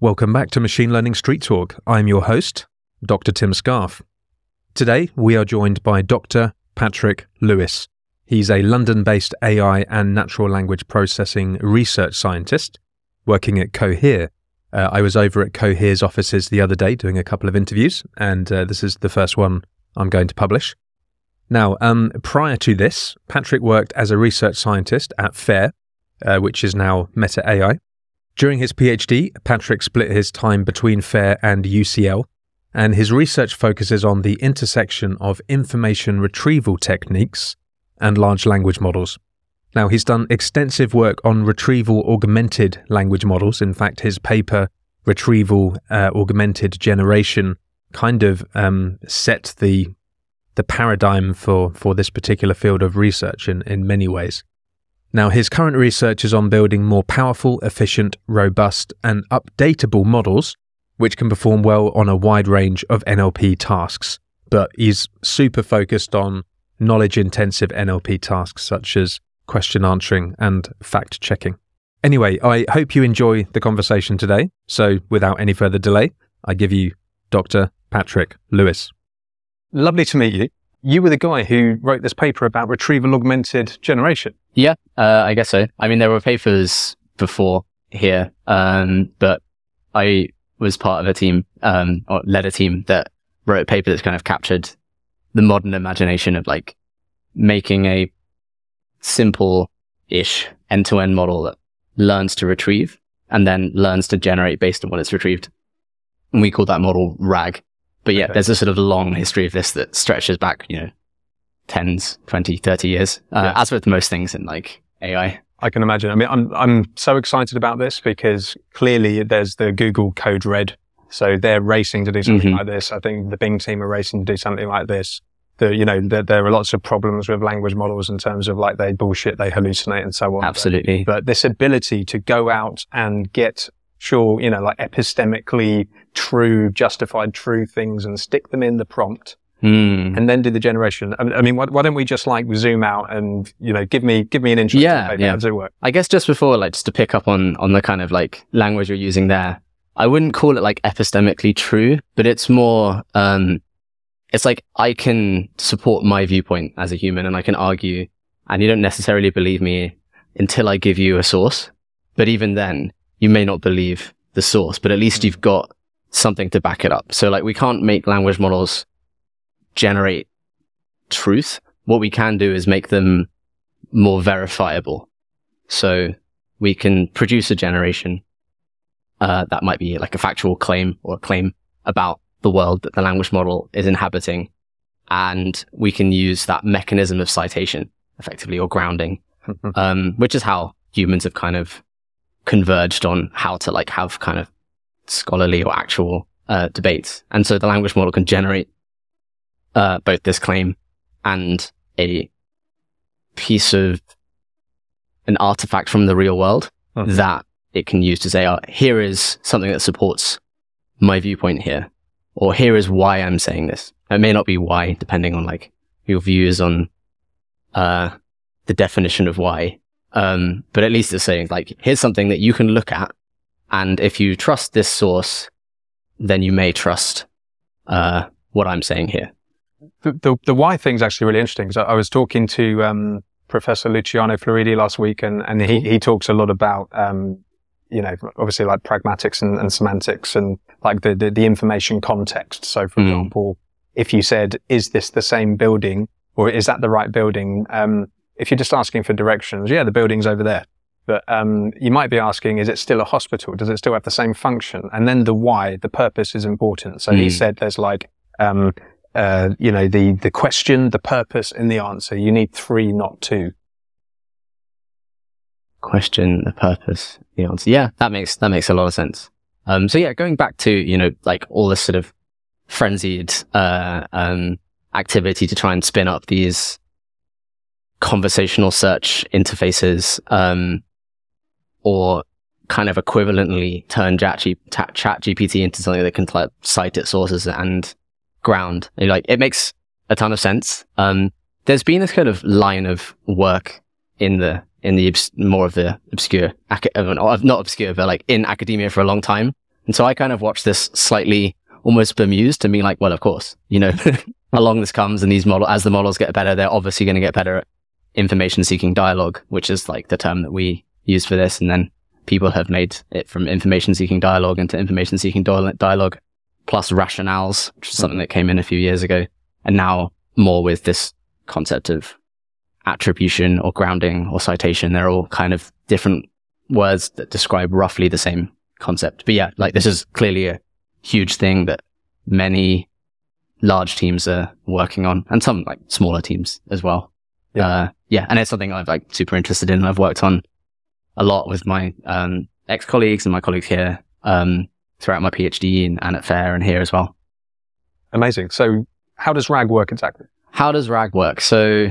Welcome back to Machine Learning Street Talk. I'm your host, Dr. Tim Scarf. Today, we are joined by Dr. Patrick Lewis. He's a London-based AI and natural language processing research scientist working at Cohere. I was over at Cohere's offices the other day doing a couple of interviews, and this is the first one I'm going to publish. Now, prior to this, Patrick worked as a research scientist at FAIR, which is now Meta AI. During his PhD, Patrick split his time between FAIR and UCL, and his research focuses on the intersection of information retrieval techniques and large language models. Now, he's done extensive work on retrieval augmented language models. In fact, his paper, Retrieval Augmented Generation, kind of set the paradigm for this particular field of research in many ways. Now, his current research is on building more powerful, efficient, robust, and updatable models, which can perform well on a wide range of NLP tasks. But he's super focused on knowledge-intensive NLP tasks, such as question answering and fact-checking. Anyway, I hope you enjoy the conversation today. So, without any further delay, I give you Dr. Patrick Lewis. Lovely to meet you. You were the guy who wrote this paper about retrieval augmented generation. Yeah, I guess so. I mean, there were papers before here, but I was part of a team, or led a team that wrote a paper that's kind of captured the modern imagination of like making a simple-ish end-to-end model that learns to retrieve and then learns to generate based on what it's retrieved. And we call that model RAG. But yeah, There's a sort of long history of this that stretches back, 10s, 20, 30 years, as with most things in like AI. I can imagine. I mean, I'm so excited about this because clearly there's the Google Code Red. So they're racing to do something like this. I think the Bing team are racing to do something like this. There are lots of problems with language models in terms of like they bullshit, they hallucinate and so on. Absolutely. But this ability to go out and get like epistemically true, justified true things and stick them in the prompt and then do the generation. I mean, why don't we just like zoom out and, give me an intro to the paper. How does it work? I guess just before, like, just to pick up on the kind of like language you're using there, I wouldn't call it like epistemically true, but it's more, it's like I can support my viewpoint as a human and I can argue and you don't necessarily believe me until I give you a source. But even then, you may not believe the source, but at least you've got something to back it up. So like we can't make language models generate truth. What we can do is make them more verifiable. So we can produce a generation that might be like a factual claim or a claim about the world that the language model is inhabiting. And we can use that mechanism of citation effectively or grounding, which is how humans have kind of converged on how to like have kind of scholarly or actual debates. And so the language model can generate both this claim and a piece of an artifact from the real world that it can use to say, here is something that supports my viewpoint here, or here is why I'm saying this. It may not be why, depending on like your views on the definition of why. But at least it's saying like, here's something that you can look at. And if you trust this source, then you may trust, what I'm saying here. The why thing's actually really interesting because I was talking to, Professor Luciano Floridi last week and he talks a lot about, obviously like pragmatics and semantics and like the information context. So for example, if you said, is this the same building or is that the right building? If you're just asking for directions, the building's over there. But you might be asking, is it still a hospital? Does it still have the same function? And then the why, the purpose is important. So he said there's like, the question, the purpose, and the answer. You need 3, not 2. Question, the purpose, the answer. Yeah, that makes a lot of sense. So yeah, going back to, like all this sort of frenzied, activity to try and spin up these conversational search interfaces, or kind of equivalently turn ChatGPT into something that can cite its sources and ground. Like, it makes a ton of sense. There's been this kind of line of work in the more of the obscure, not obscure, but like in academia for a long time, And so I kind of watched this slightly almost bemused and being like, well, of course, along this comes, and as the models get better, they're obviously going to get better at information seeking dialogue, which is like the term that we use for this. And then people have made it from information seeking dialogue into information seeking dialogue plus rationales, which is something that came in a few years ago. And now more with this concept of attribution or grounding or citation. They're all kind of different words that describe roughly the same concept. But yeah, like this is clearly a huge thing that many large teams are working on, and some like smaller teams as well. Yeah. And it's something I'm like super interested in. I've worked on a lot with my ex-colleagues and my colleagues here throughout my PhD and at FAIR and here as well. Amazing. So how does RAG work exactly? How does RAG work? So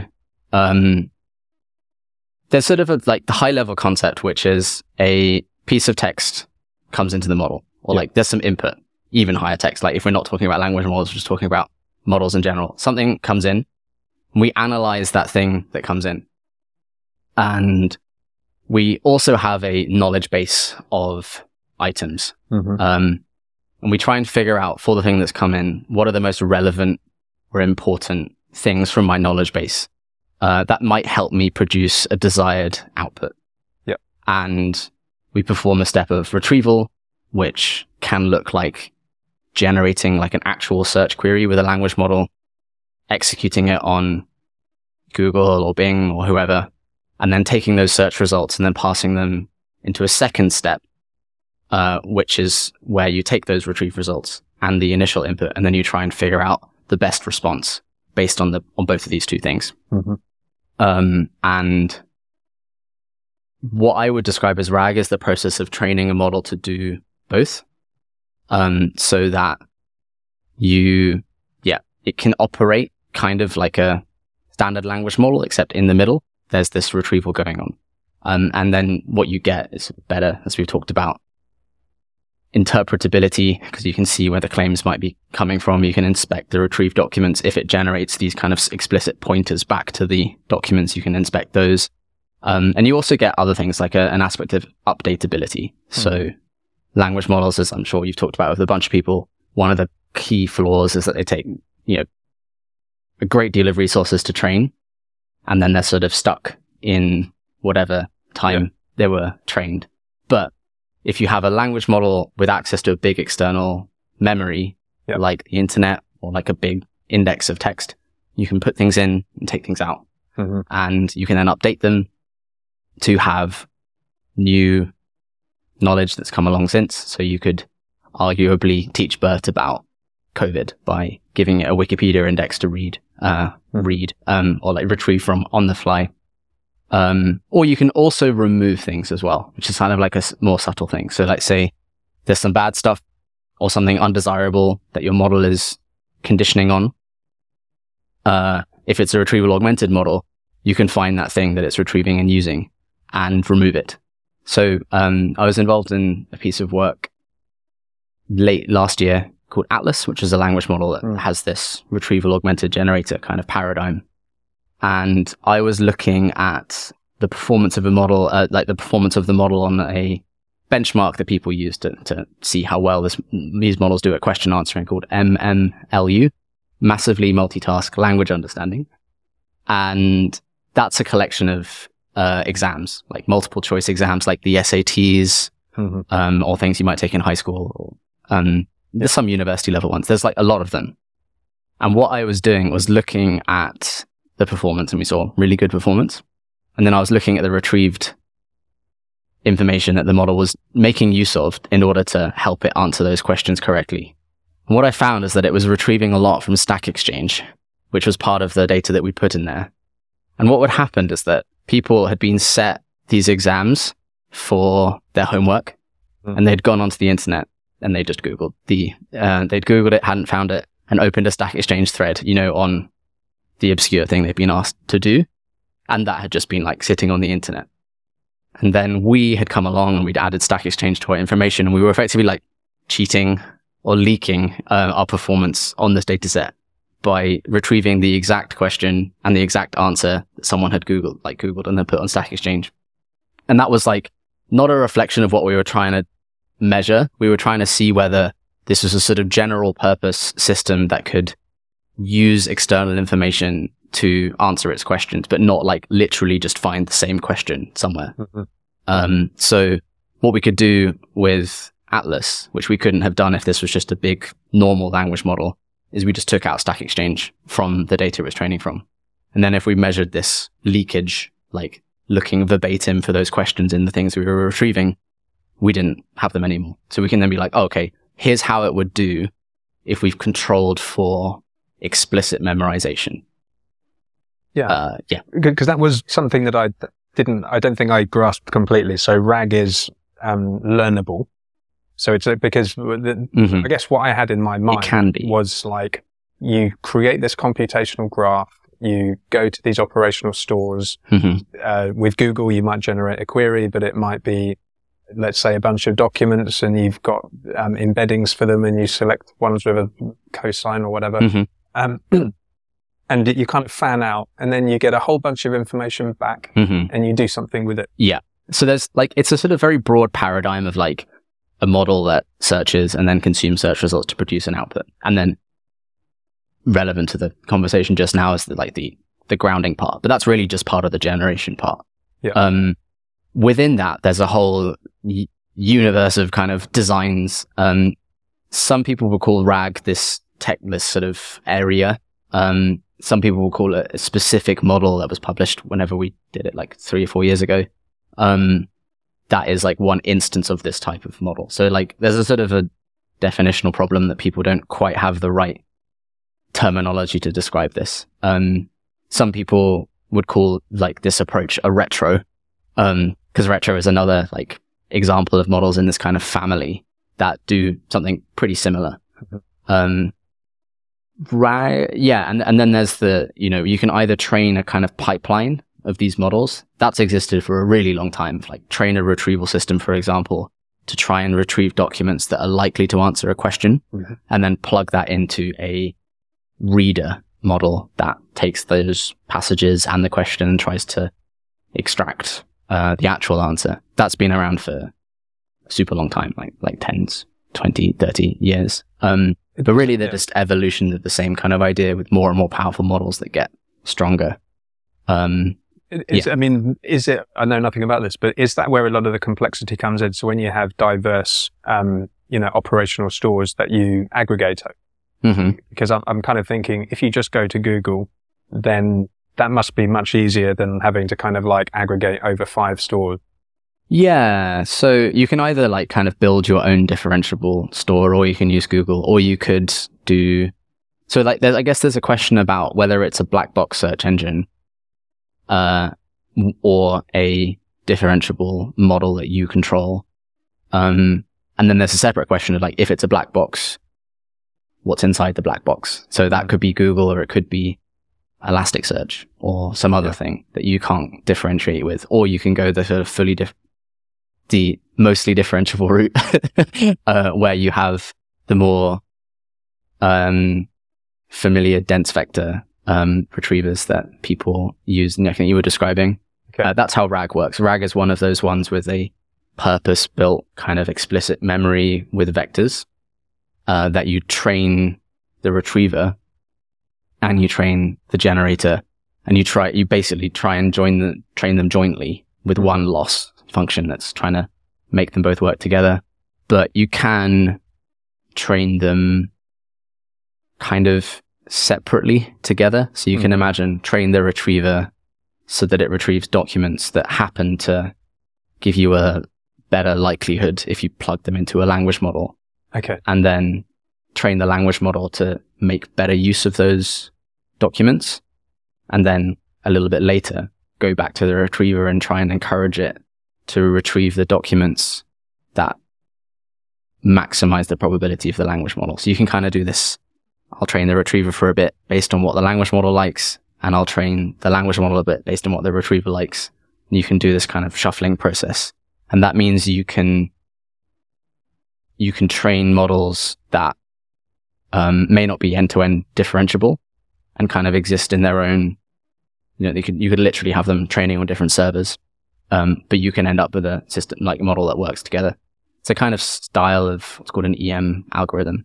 there's sort of like the high level concept, which is a piece of text comes into the model, or like there's some input, even higher text. Like if we're not talking about language models, we're just talking about models in general. Something comes in, we analyze that thing that comes in. And we also have a knowledge base of items. And we try and figure out for the thing that's come in, what are the most relevant or important things from my knowledge base that might help me produce a desired output. And we perform a step of retrieval, which can look like generating like an actual search query with a language model, executing it on Google or Bing or whoever, and then taking those search results and then passing them into a second step, which is where you take those retrieve results and the initial input, and then you try and figure out the best response based on both of these two things. And what I would describe as RAG is the process of training a model to do both, so that it can operate kind of like a standard language model, except in the middle, there's this retrieval going on. And then what you get is better, as we've talked about, interpretability, because you can see where the claims might be coming from. You can inspect the retrieved documents. If it generates these kind of explicit pointers back to the documents, you can inspect those. And you also get other things like an aspect of updatability. So language models, as I'm sure you've talked about with a bunch of people, one of the key flaws is that they take, a great deal of resources to train, and then they're sort of stuck in whatever time they were trained. But if you have a language model with access to a big external memory, like the internet or like a big index of text, you can put things in and take things out. And you can then update them to have new knowledge that's come along since. So you could arguably teach BERT about COVID by giving it a Wikipedia index to read, or like retrieve from on the fly. Or you can also remove things as well, which is kind of like a more subtle thing. So like say there's some bad stuff or something undesirable that your model is conditioning on. If it's a retrieval augmented model, you can find that thing that it's retrieving and using and remove it. So I was involved in a piece of work late last year called Atlas, which is a language model that has this retrieval augmented generator kind of paradigm. And I was looking at the performance of a model, like the performance of the model on a benchmark that people use to see how well these models do at question answering, called MMLU, Massively Multitask Language Understanding. And that's a collection of exams, like multiple choice exams, like the SATs, or things you might take in high school. Or, there's some university level ones. There's like a lot of them. And what I was doing was looking at the performance, and we saw really good performance. And then I was looking at the retrieved information that the model was making use of in order to help it answer those questions correctly. And what I found is that it was retrieving a lot from Stack Exchange, which was part of the data that we put in there. And what would happen is that people had been set these exams for their homework, and they'd gone onto the internet and they just Googled they'd Googled it, hadn't found it, and opened a Stack Exchange thread, on the obscure thing they'd been asked to do. And that had just been like sitting on the internet. And then we had come along and we'd added Stack Exchange to our information, and we were effectively like cheating or leaking our performance on this data set by retrieving the exact question and the exact answer that someone had Googled and then put on Stack Exchange. And that was like not a reflection of what we were trying to measure. We were trying to see whether this was a sort of general purpose system that could use external information to answer its questions, but not like literally just find the same question somewhere. So what we could do with Atlas, which we couldn't have done if this was just a big normal language model, is we just took out Stack Exchange from the data it was training from. And then if we measured this leakage, like looking verbatim for those questions in the things we were retrieving, we didn't have them anymore. So we can then be like, oh, okay, here's how it would do if we've controlled for explicit memorization. Yeah. Because that was something that I don't think I grasped completely. So RAG is learnable. So it's because I guess what I had in my mind was like, you create this computational graph, you go to these operational stores. With Google, you might generate a query, but it might be, let's say, a bunch of documents, and you've got embeddings for them, and you select ones with a cosine or whatever. And you kind of fan out, and then you get a whole bunch of information back, and you do something with it. Yeah. So there's like, it's a sort of very broad paradigm of like a model that searches and then consumes search results to produce an output. And then relevant to the conversation just now is the grounding part, but that's really just part of the generation part. Yeah. Within that, there's a whole universe of kind of designs. Some people will call RAG this sort of area. Some people will call it a specific model that was published whenever we did it like 3 or 4 years ago. That is like one instance of this type of model. So like there's a sort of a definitional problem that people don't quite have the right terminology to describe this. Some people would call like this approach a retro, because retro is another like example of models in this kind of family that do something pretty similar. Right. Yeah. And then there's you can either train a kind of pipeline of these models that's existed for a really long time, like train a retrieval system, for example, to try and retrieve documents that are likely to answer a question, and then plug that into a reader model that takes those passages and the question and tries to extract the actual answer. That's been around for a super long time, like 10, 20, 30 years. But really they're just evolution of the same kind of idea with more and more powerful models that get stronger. I mean, is it, I know nothing about this, but is that where a lot of the complexity comes in? So when you have diverse, operational stores that you aggregate, because I'm kind of thinking if you just go to Google, then that must be much easier than having to kind of like aggregate over 5 stores. Yeah. So you can either like kind of build your own differentiable store, or you can use Google, or you could do, so like I guess there's a question about whether it's a black box search engine, or a differentiable model that you control. And then there's a separate question of like, if it's a black box, what's inside the black box? So that could be Google, or it could be Elasticsearch or some other thing that you can't differentiate with, or you can go the sort of the mostly differentiable route, where you have the more, familiar dense vector retrievers that people use, and I think you were describing. Okay. That's how RAG works. RAG is one of those ones with a purpose-built kind of explicit memory with vectors that you train the retriever and you train the generator, and you basically try and train them jointly with one loss function that's trying to make them both work together. But you can train them kind of separately together. So you can imagine train the retriever so that it retrieves documents that happen to give you a better likelihood if you plug them into a language model. Okay. And then train the language model to make better use of those documents. And then a little bit later, go back to the retriever and try and encourage it to retrieve the documents that maximize the probability of the language model. So you can kind of do this. I'll train the retriever for a bit based on what the language model likes, and I'll train the language model a bit based on what the retriever likes. And you can do this kind of shuffling process. And that means you can train models that may not be end-to-end differentiable and kind of exist in their own, you could literally have them training on different servers. But you can end up with a system like a model that works together. It's a kind of style of what's called an EM algorithm.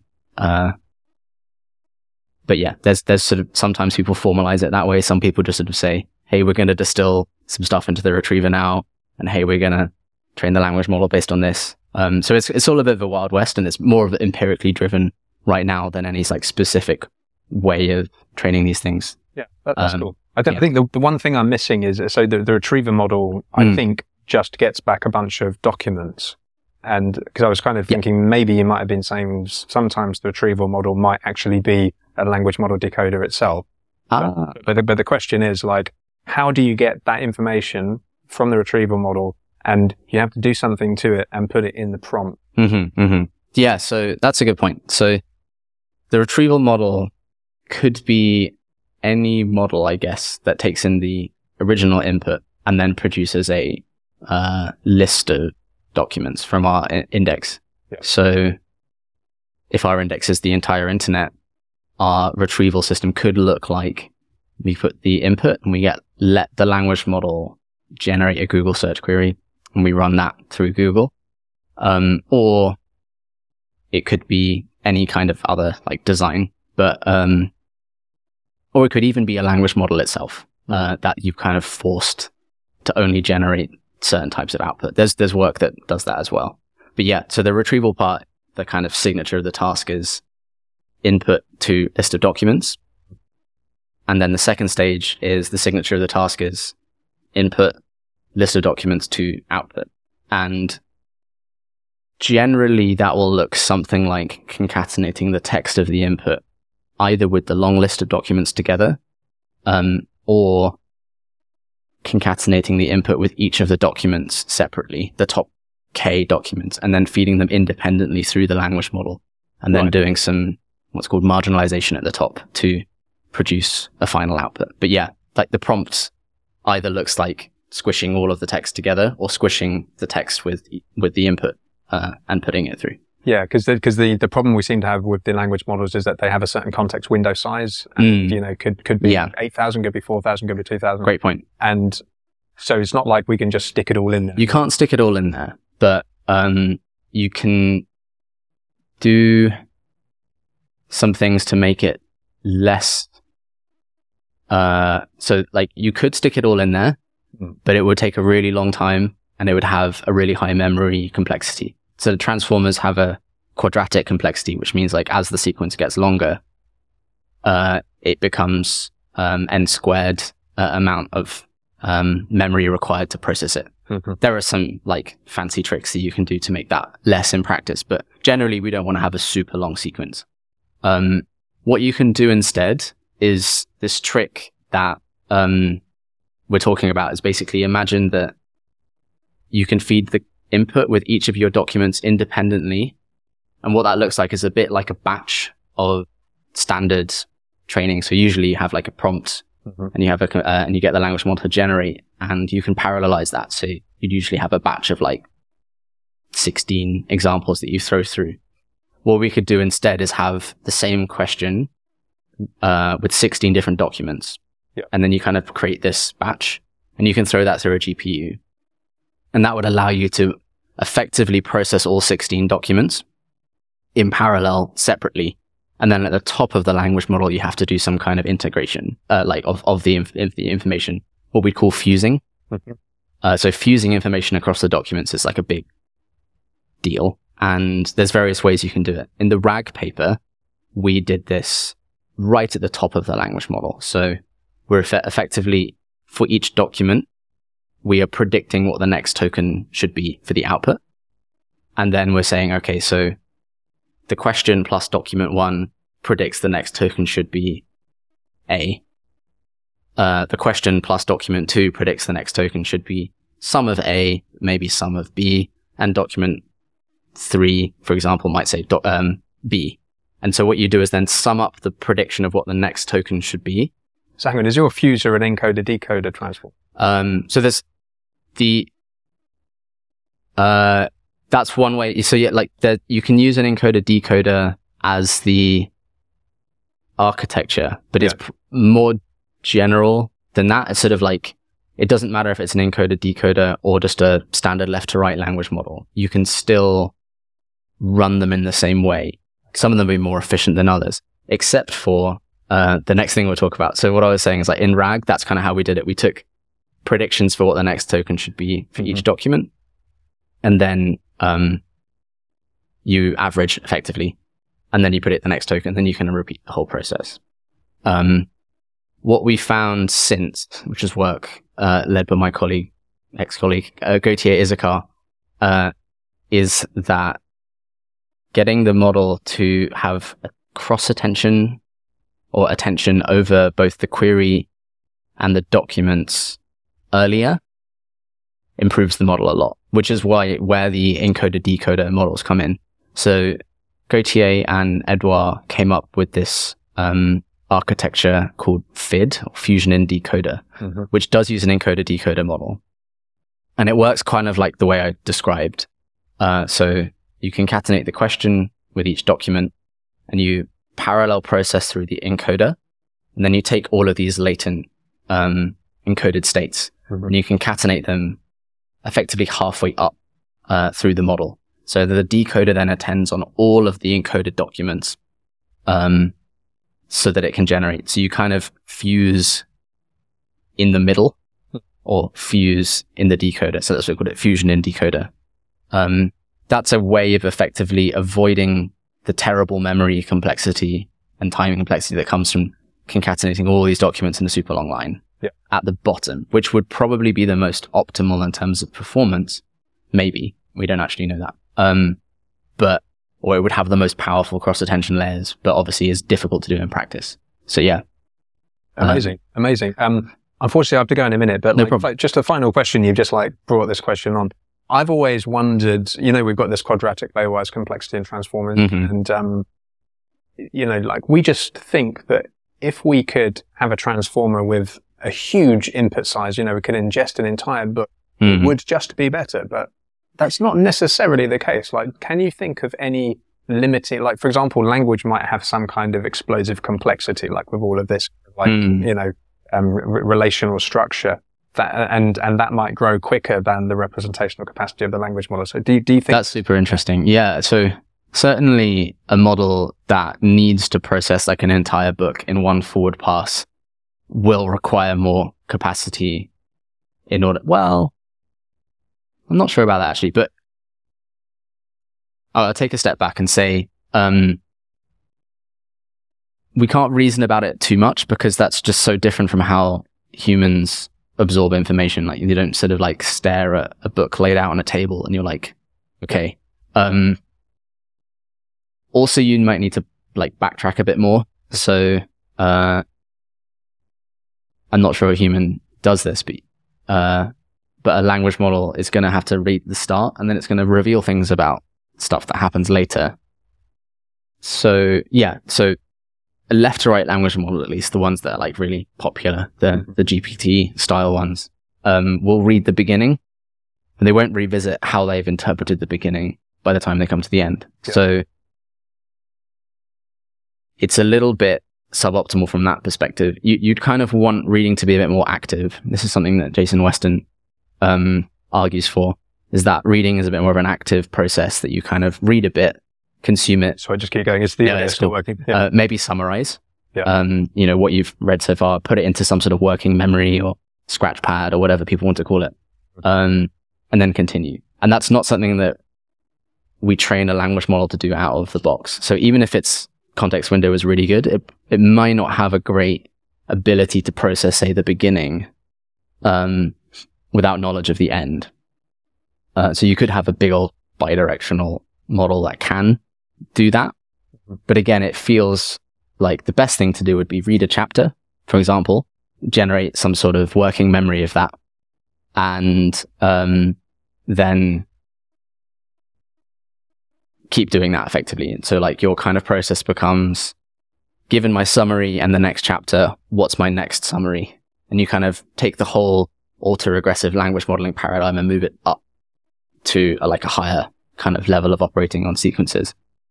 But yeah, there's sort of, sometimes people formalize it that way. Some people just sort of say, hey, we're going to distill some stuff into the retriever now. And hey, we're going to train the language model based on this. So it's all a bit of a wild west, and it's more of empirically driven right now than any like specific way of training these things. Yeah, that's cool. I think the one thing I'm missing is, so the retriever model, I think, just gets back a bunch of documents. And because I was kind of thinking maybe you might have been saying sometimes the retrieval model might actually be a language model decoder itself. But the question is, like, how do you get that information from the retrieval model, and you have to do something to it and put it in the prompt? Yeah, so that's a good point. So the retrieval model could be any model, I guess, that takes in the original input and then produces a list of documents from our index. Yeah. So if our index is the entire internet, our retrieval system could look like we put the input and we let the language model generate a Google search query and we run that through Google. Or it could be any kind of other like design, but or it could even be a language model itself that you've kind of forced to only generate certain types of output. There's work that does that as well. But yeah, so the retrieval part, the kind of signature of the task is input to list of documents. And then the second stage is the signature of the task is input list of documents to output. And generally that will look something like concatenating the text of the input either with the long list of documents together, or concatenating the input with each of the documents separately, the top K documents, and then feeding them independently through the language model, and then doing some what's called marginalization at the top to produce a final output. But yeah, like the prompt either looks like squishing all of the text together or squishing the text with the input and putting it through. Yeah, because the problem we seem to have with the language models is that they have a certain context window size, and could be 8,000, could be 4,000, could be 2,000. Great point. And so it's not like we can just stick it all in there. You can't stick it all in there, but you can do some things to make it less. So like you could stick it all in there, but it would take a really long time and it would have a really high memory complexity. So the transformers have a quadratic complexity, which means like as the sequence gets longer, it becomes n squared amount of memory required to process it. There are some like fancy tricks that you can do to make that less in practice, but generally we don't want to have a super long sequence. What you can do instead is this trick that we're talking about is basically imagine that you can feed the input with each of your documents independently. And what that looks like is a bit like a batch of standard training. So usually you have like a prompt and you have and you get the language model to generate, and you can parallelize that. So you'd usually have a batch of like 16 examples that you throw through. What we could do instead is have the same question with 16 different documents. Yeah. And then you kind of create this batch and you can throw that through a GPU. And that would allow you to effectively process all 16 documents in parallel separately. And then at the top of the language model, you have to do some kind of integration, like of the information, what we call fusing. So fusing information across the documents is like a big deal. And there's various ways you can do it. In the RAG paper, we did this right at the top of the language model. So we're effectively, for each document, we are predicting what the next token should be for the output. And then we're saying, okay, so the question plus document 1 predicts the next token should be A. The question plus document 2 predicts the next token should be sum of A, maybe sum of B, and document 3, for example, might say B. And so what you do is then sum up the prediction of what the next token should be. So hang on, is your fuser an encoder-decoder transform? So there's that's one way. So yeah, like you can use an encoder-decoder as the architecture, but it's more general than that. It's sort of like, it doesn't matter if it's an encoder-decoder or just a standard left-to-right language model. You can still run them in the same way. Some of them will be more efficient than others, except for the next thing we'll talk about. So what I was saying is like in RAG, that's kind of how we did it. We took predictions for what the next token should be for each document, and then you average effectively, and then you predict the next token, then you can repeat the whole process. What we found since, which is work led by my ex-colleague, Gautier Issachar, is that getting the model to have a cross-attention or attention over both the query and the documents earlier improves the model a lot, which is where the encoder-decoder models come in. So Gautier and Edouard came up with this architecture called FID, or Fusion in Decoder, which does use an encoder-decoder model. And it works kind of like the way I described. So you concatenate the question with each document, and you parallel process through the encoder, and then you take all of these latent encoded states, and you concatenate them effectively halfway up through the model. So the decoder then attends on all of the encoded documents so that it can generate. So you kind of fuse in the middle or fuse in the decoder. So that's what we call it, fusion in decoder. That's a way of effectively avoiding the terrible memory complexity and timing complexity that comes from concatenating all these documents in a super long line at the bottom, which would probably be the most optimal in terms of performance. Maybe. We don't actually know that. Or it would have the most powerful cross-attention layers, but obviously is difficult to do in practice. So yeah. Amazing. Unfortunately I have to go in a minute, but just a final question. You've just brought this question on. I've always wondered, we've got this quadratic layer-wise complexity and transformers, and, we just think that if we could have a transformer with a huge input size, we could ingest an entire book, it would just be better, but that's not necessarily the case. Can you think of any limiting, for example, language might have some kind of explosive complexity, with all of this, relational structure. And that might grow quicker than the representational capacity of the language model. So do you think that's super interesting? Yeah. So certainly a model that needs to process an entire book in one forward pass will require more capacity in order. Well, I'm not sure about that actually, but I'll take a step back and say, we can't reason about it too much because that's just so different from how humans absorb information. You don't sort of stare at a book laid out on a table and you're like, okay. Also you might need to backtrack a bit more. So, I'm not sure a human does this, but a language model is going to have to read the start and then it's going to reveal things about stuff that happens later. So yeah, so a left to right language model, at least the ones that are really popular, the GPT style ones, will read the beginning and they won't revisit how they've interpreted the beginning by the time they come to the end. Yeah. So it's a little bit suboptimal from that perspective. You'd kind of want reading to be a bit more active. This is something that Jason Weston argues for, is that reading is a bit more of an active process, that you kind of read a bit, consume it. So I just keep going. It's still working. Yeah. Maybe summarize, what you've read so far, put it into some sort of working memory or scratch pad or whatever people want to call it. And then continue. And that's not something that we train a language model to do out of the box. So even if its context window is really good, it might not have a great ability to process, say, the beginning, without knowledge of the end. So you could have a big old bidirectional model that can do that. But again, it feels like the best thing to do would be read a chapter, for example, generate some sort of working memory of that, and then keep doing that effectively. And so your kind of process becomes, given my summary and the next chapter, what's my next summary? And you kind of take the whole autoregressive language modeling paradigm and move it up to a higher kind of level of operating on sequences.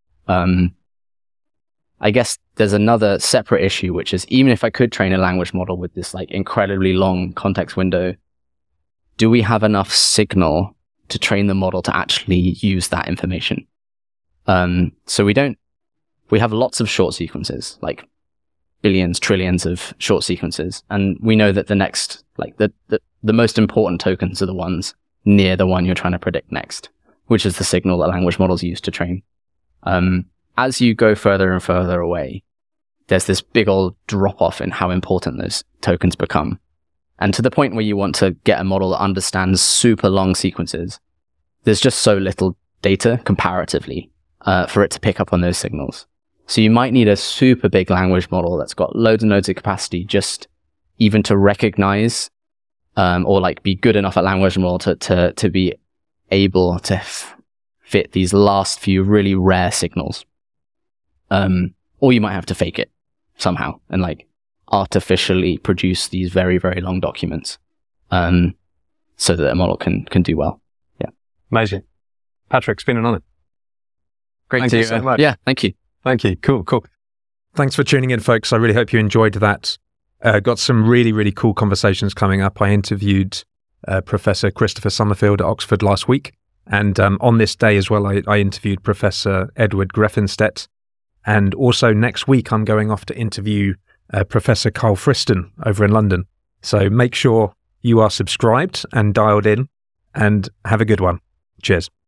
I guess there's another separate issue, which is even if I could train a language model with this incredibly long context window, do we have enough signal to train the model to actually use that information? So we have lots of short sequences, like billions, trillions of short sequences. And we know that the next, like the most important tokens are the ones near the one you're trying to predict next, which is the signal that language models use to train. As you go further and further away, there's this big old drop off in how important those tokens become. And to the point where you want to get a model that understands super long sequences, there's just so little data comparatively for it to pick up on those signals. So you might need a super big language model that's got loads and loads of capacity just even to recognize or like be good enough at language model to be able to fit these last few really rare signals. Or you might have to fake it somehow and like artificially produce these very, very long documents so that a model can do well. Yeah. Amazing. Patrick, it's been an honor. Great thank to you so much. Yeah, thank you. Thank you. Cool. Thanks for tuning in, folks. I really hope you enjoyed that. Got some really, really cool conversations coming up. I interviewed Professor Christopher Summerfield at Oxford last week. And on this day as well, I interviewed Professor Edward Grefenstedt. And also next week, I'm going off to interview Professor Carl Friston over in London. So make sure you are subscribed and dialed in, and have a good one. Cheers.